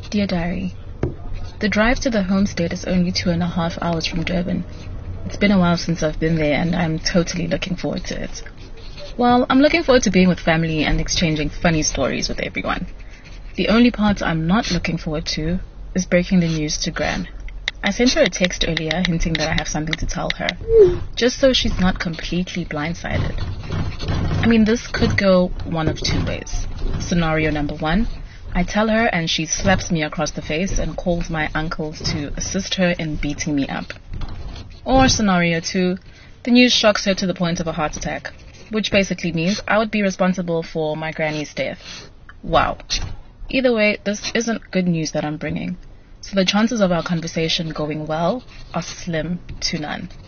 Dear Diary, the drive to the homestead is only 2.5 hours from Durban. It's been a while since I've been there and I'm totally looking forward to it. Well, I'm looking forward to being with family and exchanging funny stories with everyone. The only part I'm not looking forward to is breaking the news to Gran. I sent her a text earlier hinting that I have something to tell her, just so she's not completely blindsided. I mean, this could go one of two ways. Scenario number one, I tell her and she slaps me across the face and calls my uncles to assist her in beating me up. Or scenario two, the news shocks her to the point of a heart attack, which basically means I would be responsible for my granny's death. Wow. Either way, this isn't good news that I'm bringing, so the chances of our conversation going well are slim to none.